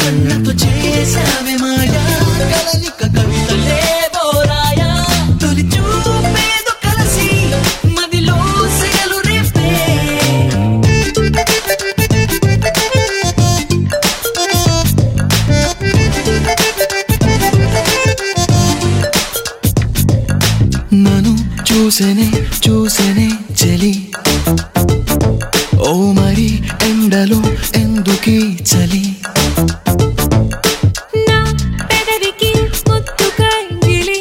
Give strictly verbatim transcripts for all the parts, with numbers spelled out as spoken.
కళ్ళతో చేసావే మాయా కలలిక కవితలే బోరాయా తొలి చూపేదో కలసి మదిలో సెగలు రేపే నన్ను చూసేనే చూసేనే చెలి ఓ మరి ఎండలో ఎందుకీ చలి నా పెదవికి ముత్తుకై గిలి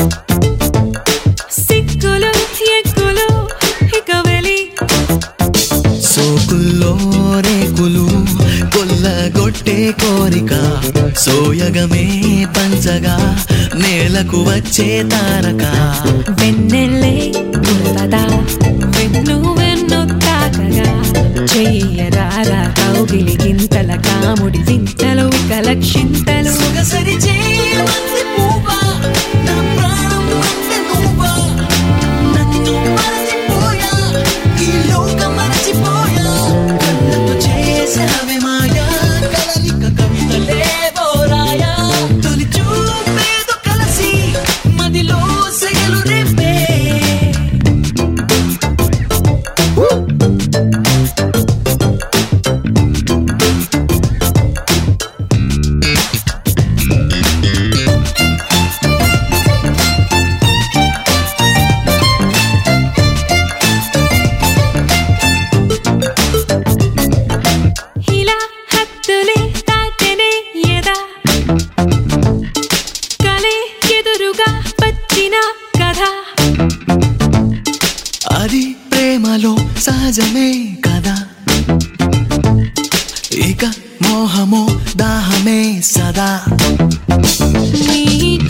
సిక్కులు ఎక్కులు ఇక వెలి సోకుల్లో రేకులు కొల్లగొట్టే కోరిక సోయగమే పంచగా నేలకు వచ్చే తారక వెన్నెల్లే గుర్తదా వెన్ను వెన్ను తాకగా చెయ్యరారా కౌగిలి గింతల కాముడి చింతలు ఇక లక్షింతలు సొగసరి చేయమంది పువ్వా నా ప్రాణం అంటే నువ్వా నన్ను మరచిపోయా ఈ లోకం మరచిపోయా కళ్ళతో చేసావే మాయా కలలిక కవితలే బోరాయా తొలి చూపేదో కలసి మదిలో సెగలు రేపే ఇలా హద్దులే తాటనే ఎదా కలే ఎదురుగా వచ్చిన కథ అది ప్రేమలో సహజమే కదా ఇక మోహమో దాహమే సదా నీ